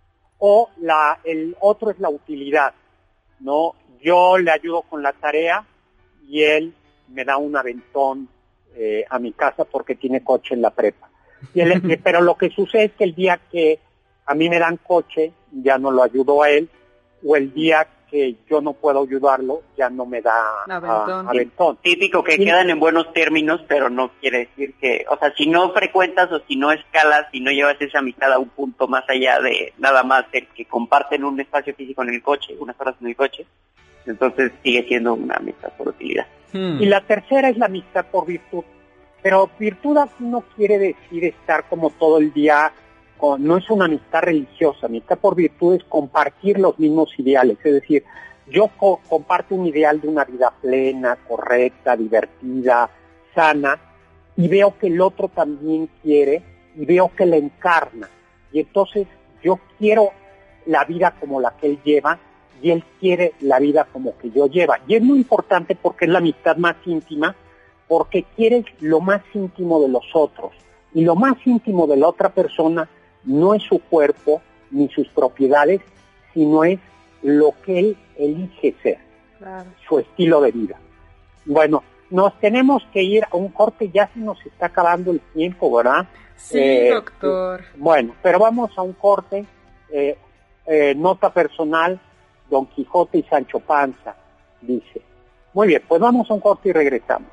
O la, el otro es la utilidad, ¿no? Yo le ayudo con la tarea y él me da un aventón Eh, a mi casa porque tiene coche en la prepa. Y él, eh, pero lo que sucede es que el día que a mí me dan coche, ya no lo ayudo a él, o el día que yo no puedo ayudarlo, ya no me da aventón. A, aventón. Típico que sí. Quedan en buenos términos, pero no quiere decir que, o sea, si no frecuentas o si no escalas, si no llevas esa amistad a un punto más allá de nada más el que comparten un espacio físico en el coche, unas horas en el coche, entonces sigue siendo una amistad por utilidad. Hmm. Y la tercera es la amistad por virtud. Pero virtud no quiere decir estar como todo el día, con, no es una amistad religiosa. Amistad por virtud es compartir los mismos ideales. Es decir, yo co- comparto un ideal de una vida plena, correcta, divertida, sana, y veo que el otro también quiere, y veo que la encarna. Y entonces yo quiero la vida como la que él lleva, y él quiere la vida como que yo lleva. Y es muy importante porque es la amistad más íntima, porque quieres lo más íntimo de los otros. Y lo más íntimo de la otra persona no es su cuerpo ni sus propiedades, sino es lo que él elige ser, claro. Su estilo de vida. Bueno, nos tenemos que ir a un corte, ya se nos está acabando el tiempo, ¿verdad? Sí, eh, doctor. Bueno, pero vamos a un corte, eh, eh, nota personal, Don Quijote y Sancho Panza, dice. Muy bien, pues vamos a un corte y regresamos.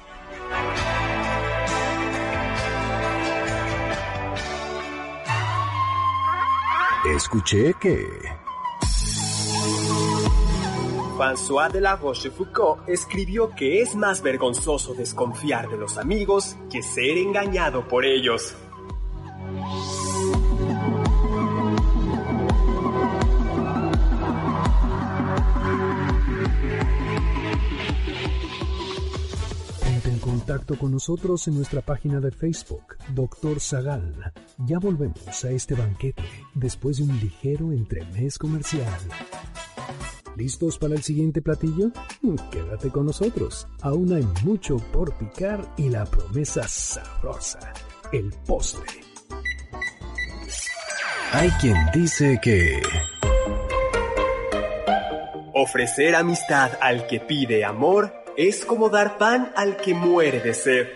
Escuché que... François de la Rochefoucauld escribió que es más vergonzoso desconfiar de los amigos que ser engañado por ellos. Contacto con nosotros en nuestra página de Facebook, Doctor Zagal. Ya volvemos a este banquete después de un ligero entremés comercial. ¿Listos para el siguiente platillo? Quédate con nosotros. Aún hay mucho por picar y la promesa sabrosa, el postre. Hay quien dice que... ofrecer amistad al que pide amor es como dar pan al que muere de sed.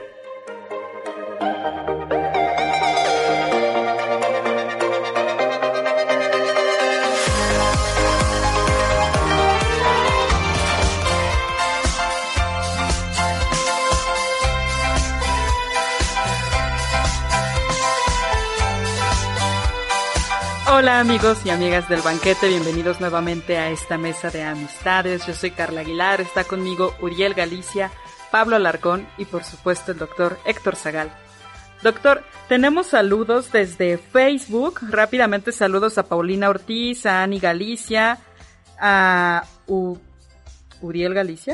Hola amigos y amigas del banquete, bienvenidos nuevamente a esta mesa de amistades. Yo soy Carla Aguilar, está conmigo Uriel Galicia, Pablo Alarcón y por supuesto el doctor Héctor Zagal. Doctor, tenemos saludos desde Facebook. Rápidamente saludos a Paulina Ortiz, a Ani Galicia, a U- Uriel Galicia.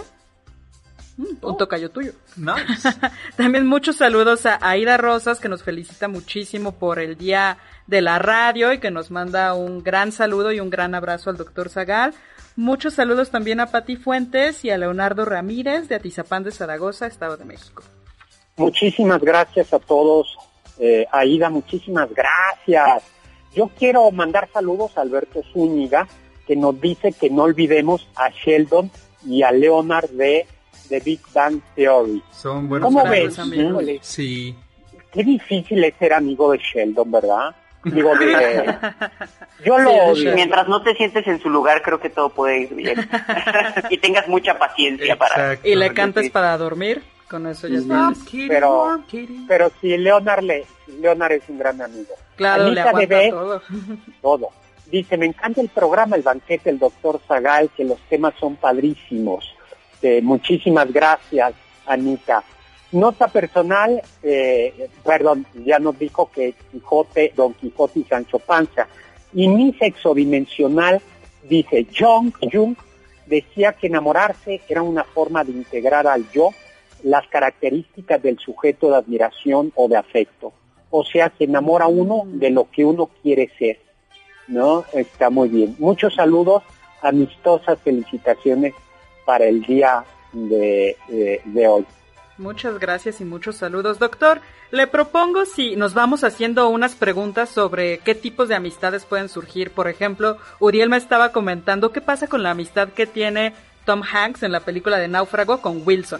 Mm, un tocayo tuyo. Nice. También muchos saludos a Aida Rosas, que nos felicita muchísimo por el día de la radio y que nos manda un gran saludo y un gran abrazo al doctor Zagal. Muchos saludos también a Pati Fuentes y a Leonardo Ramírez de Atizapán de Zaragoza, Estado de México. Muchísimas gracias a todos. Eh, Aida, muchísimas gracias. Yo quiero mandar saludos a Alberto Zúñiga, que nos dice que no olvidemos a Sheldon y a Leonard de The Big Bang Theory. Son buenos ¿Cómo amigos. ves? Híjole, Sí. qué difícil es ser amigo de Sheldon, ¿verdad? Digo, de, yo lo Sí, odio. Mientras no te sientes en su lugar, creo que todo puede ir bien. Y tengas mucha paciencia para... Exacto. Y le cantes para dormir, con eso ya Ujú. tienes. Pero, pero sí, Leonard, le, Leonard es un gran amigo. Claro, le Anita aguanta Bebé, todo. todo. Dice, me encanta el programa El Banquete del doctor Zagal, que los temas son padrísimos. Eh, muchísimas gracias, Anita. Nota personal, eh, perdón, ya nos dijo que Quijote, Don Quijote y Sancho Panza. Y mi sexodimensional dice, Jung, Jung decía que enamorarse era una forma de integrar al yo las características del sujeto de admiración o de afecto. O sea, se enamora uno de lo que uno quiere ser, ¿no? Está muy bien. Muchos saludos, amistosas felicitaciones para el día de, de, de hoy. Muchas gracias y muchos saludos. Doctor, le propongo si nos vamos haciendo unas preguntas sobre qué tipos de amistades pueden surgir. Por ejemplo, Uriel me estaba comentando qué pasa con la amistad que tiene Tom Hanks en la película de Náufrago con Wilson.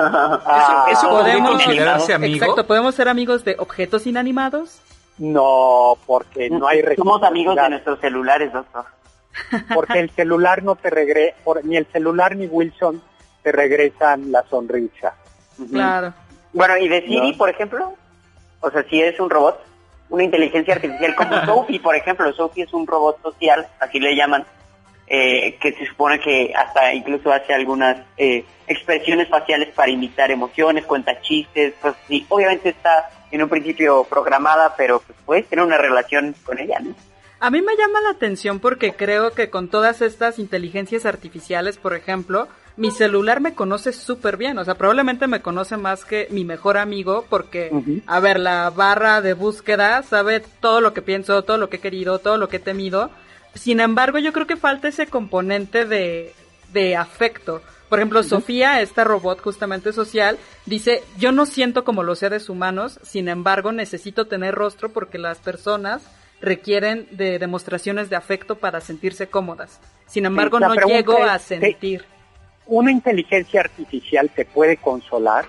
Ah, ¿Eso, eso podría podemos- considerarse amigo? Exacto, ¿podemos ser amigos de objetos inanimados? No, porque no hay Somos amigos de reciprocidad. nuestros celulares, doctor. Porque el celular no te regresa, ni el celular ni Wilson te regresan la sonrisa. Ujú. Claro. Bueno, ¿y de Siri, No. por ejemplo? O sea, si es un robot, una inteligencia artificial como Sophie, por ejemplo. Sophie es un robot social, así le llaman, eh, que se supone que hasta incluso hace algunas eh, expresiones faciales para imitar emociones, cuenta chistes, cosas así. Obviamente está en un principio programada, pero pues puedes tener una relación con ella, ¿no? A mí me llama la atención porque creo que con todas estas inteligencias artificiales, por ejemplo, mi celular me conoce súper bien, o sea, probablemente me conoce más que mi mejor amigo porque, Ujú. a ver, la barra de búsqueda sabe todo lo que pienso, todo lo que he querido, todo lo que he temido. Sin embargo, yo creo que falta ese componente de, de afecto. Por ejemplo, uh-huh. Sofía, esta robot justamente social, dice, yo no siento como los seres humanos, sin embargo, necesito tener rostro porque las personas requieren de demostraciones de afecto para sentirse cómodas. Sin embargo, Sí, la no pregunta llego es, a sentir. ¿Una inteligencia artificial te puede consolar?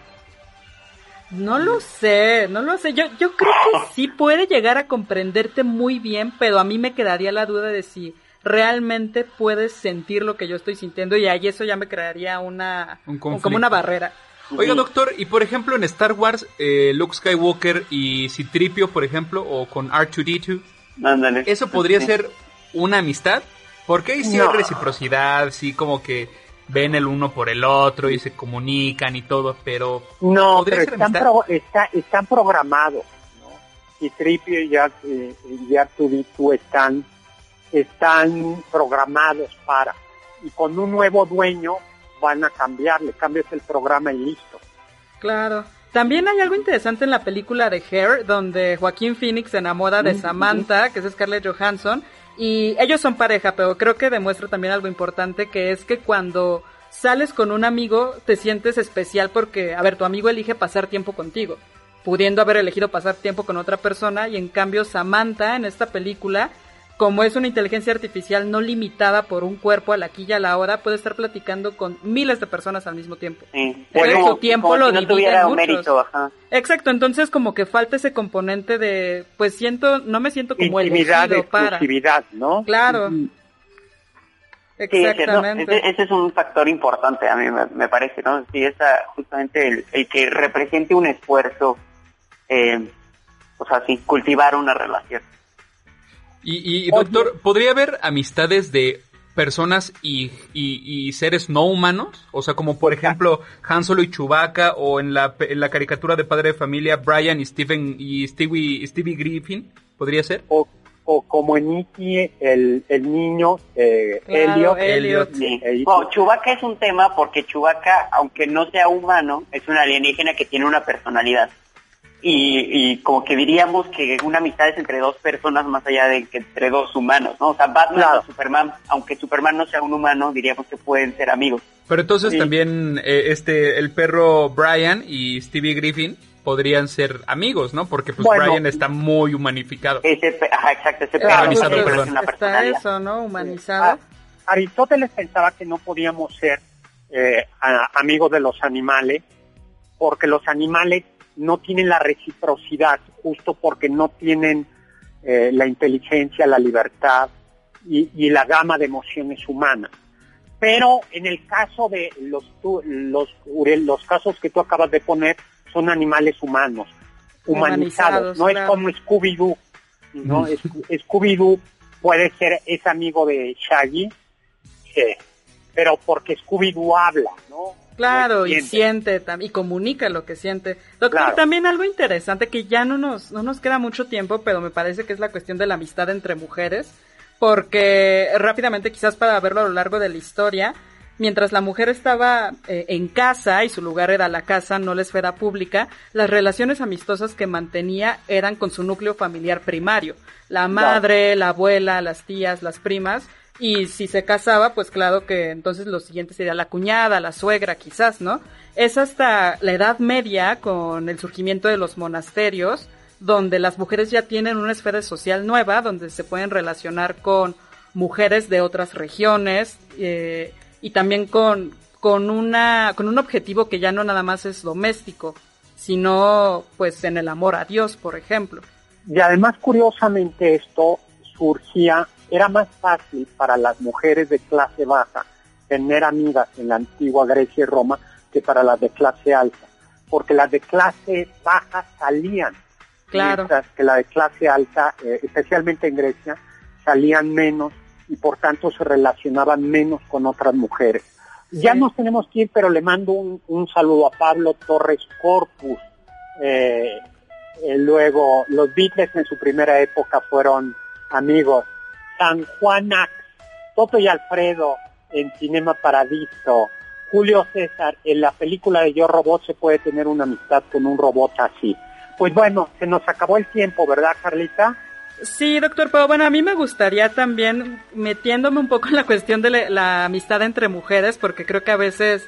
No lo sé, no lo sé. Yo, yo creo que sí puede llegar a comprenderte muy bien, pero a mí me quedaría la duda de si realmente puedes sentir lo que yo estoy sintiendo y ahí eso ya me crearía una, Un como conflicto. una barrera. Oiga, doctor, y por ejemplo en Star Wars, eh, Luke Skywalker y C tres P O, por ejemplo, o con R dos D dos, Ándale. ¿eso podría Sí. ser una amistad? Porque ahí sí No. hay reciprocidad, sí como que ven el uno por el otro y se comunican y todo, pero No, ¿podría pero ser están, amistad? pro- está- están programados, ¿no? Y Tripio y R dos D dos están, están programados para, y con un nuevo dueño van a cambiar, le cambias el programa y listo. Claro. También hay algo interesante en la película de Hair, donde Joaquín Phoenix se enamora de Samantha, que es Scarlett Johansson, y ellos son pareja, pero creo que demuestra también algo importante, que es que cuando sales con un amigo te sientes especial porque, a ver, tu amigo elige pasar tiempo contigo, pudiendo haber elegido pasar tiempo con otra persona, y en cambio Samantha en esta película, como es una inteligencia artificial no limitada por un cuerpo a la aquí y a la hora, puede estar platicando con miles de personas al mismo tiempo. Sí. Pero Como- su tiempo como lo si no divide tuviera en un muchos. mérito, ajá. Exacto, entonces como que falta ese componente de, pues siento, no me siento como Intimidad, elegido para. exclusividad, ¿no? Claro. Ujú. Sí, es cierto. Exactamente. Ese, ese es un factor importante a mí me, me parece, ¿no? Sí, esa, justamente el, el que represente un esfuerzo, eh, o sea, sí, cultivar una relación. Y, y doctor, ¿podría haber amistades de personas y, y, y seres no humanos, o sea, como por ejemplo Han Solo y Chewbacca, o en la en la caricatura de Padre de Familia Brian y Stephen y Stewie Stewie Griffin, ¿podría ser? O, o como en E T el, el niño eh, Claro, Elliot. Elliot. Sí. Eh, No, Chewbacca es un tema porque Chewbacca, aunque no sea humano, es un alienígena que tiene una personalidad. Y, y como que diríamos que una amistad es entre dos personas más allá de que entre dos humanos, ¿no? O sea, Batman Claro. o Superman, aunque Superman no sea un humano, diríamos que pueden ser amigos. Pero entonces Sí. también eh, este el perro Brian y Stewie Griffin podrían ser amigos, ¿no? Porque pues Bueno. Brian está muy humanificado. Ese, pe- ajá, exacto, ese Claro, perro Humanizado, sí, perdón. es una está personalidad. eso, ¿no? Ah, Humanizado. Aristóteles pensaba que no podíamos ser eh, a- amigos de los animales porque los animales no tienen la reciprocidad, justo porque no tienen eh, la inteligencia, la libertad y, y la gama de emociones humanas. Pero en el caso de los, tu- los, Uriel, los casos que tú acabas de poner, son animales humanos, humanizados, Humanizados, no claro. es como Scooby-Doo, ¿no? Mm. Sco- Scooby-Doo puede ser, es amigo de Shaggy, eh, pero porque Scooby-Doo habla, ¿no? Claro, No y entiende. siente tam- y comunica lo que siente. Doctor, Claro. también algo interesante que ya no nos, no nos queda mucho tiempo, pero me parece que es la cuestión de la amistad entre mujeres, porque rápidamente, quizás para verlo a lo largo de la historia, mientras la mujer estaba eh, en casa y su lugar era la casa, no la esfera pública, las relaciones amistosas que mantenía eran con su núcleo familiar primario, la madre, la abuela, las tías, las primas. Y si se casaba, pues claro que entonces lo siguiente sería la cuñada, la suegra, quizás, ¿no? Es hasta la Edad Media, con el surgimiento de los monasterios, donde las mujeres ya tienen una esfera social nueva, donde se pueden relacionar con mujeres de otras regiones, eh, y también con, con una, con un objetivo que ya no nada más es doméstico, sino pues en el amor a Dios, por ejemplo. Y además, curiosamente, esto surgía, era más fácil para las mujeres de clase baja tener amigas en la antigua Grecia y Roma que para las de clase alta, porque las de clase baja salían, Claro. mientras que las de clase alta, eh, especialmente en Grecia, salían menos y por tanto se relacionaban menos con otras mujeres. Sí. Ya nos tenemos que ir, pero le mando un, un saludo a Pablo Torres Corpus. Eh, eh, luego, los Beatles en su primera época fueron amigos. San Juanax, Toto y Alfredo en Cinema Paradiso, Julio César, en la película de Yo Robot se puede tener una amistad con un robot así. Pues bueno, se nos acabó el tiempo, ¿verdad, Carlita? Sí, doctor, pero bueno, a mí me gustaría también, metiéndome un poco en la cuestión de la, la amistad entre mujeres, porque creo que a veces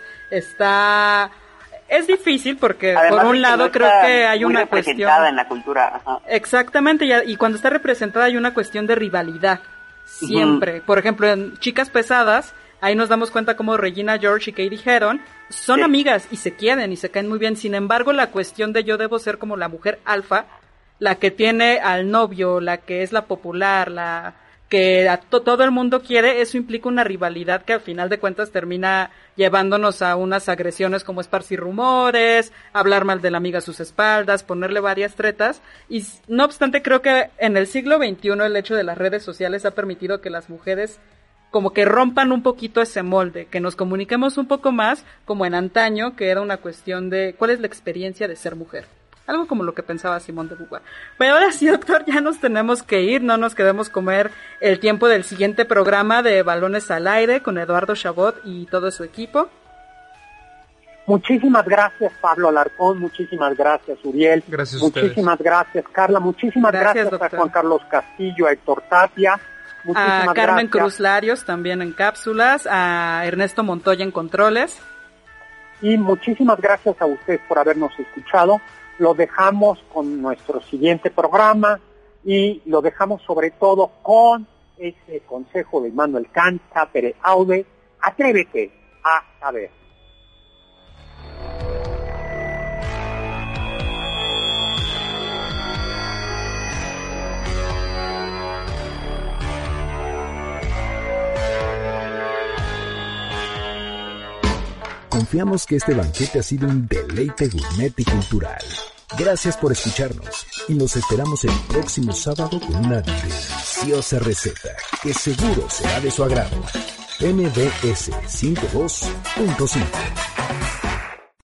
está... Es difícil porque, Además por de un que lado, no creo está que hay muy una representada cuestión... en la cultura. Ajá. Exactamente, y, y cuando está representada hay una cuestión de rivalidad, siempre. Uh-huh. Por ejemplo, en Chicas Pesadas, ahí nos damos cuenta como Regina George y Katie Heron son sí. amigas y se quieren y se caen muy bien. Sin embargo, la cuestión de yo debo ser como la mujer alfa, la que tiene al novio, la que es la popular, la que a to- todo el mundo quiere, eso implica una rivalidad que al final de cuentas termina llevándonos a unas agresiones como esparcir rumores, hablar mal de la amiga a sus espaldas, ponerle varias tretas. Y no obstante, creo que en el siglo veintiuno el hecho de las redes sociales ha permitido que las mujeres como que rompan un poquito ese molde, que nos comuniquemos un poco más, como en antaño, que era una cuestión de cuál es la experiencia de ser mujer. Algo como lo que pensaba Simón de Beauvoir. Pero ahora sí, doctor, ya nos tenemos que ir, no nos queremos comer el tiempo del siguiente programa de Balones al Aire con Eduardo Chabot y todo su equipo. Muchísimas gracias, Pablo Alarcón, muchísimas gracias, Uriel. Gracias a muchísimas ustedes. gracias, Carla, muchísimas Gracias, gracias a Juan Carlos Castillo, a Héctor Tapia. Muchísimas a Carmen gracias. Cruz Larios también en cápsulas, a Ernesto Montoya en controles. Y muchísimas gracias a ustedes por habernos escuchado. Lo dejamos con nuestro siguiente programa y lo dejamos sobre todo con ese consejo de Immanuel Kant, sapere aude, atrévete a saber. Confiamos que este banquete ha sido un deleite gourmet y cultural. Gracias por escucharnos y nos esperamos el próximo sábado con una deliciosa receta que seguro será de su agrado. M B S ciento dos punto cinco.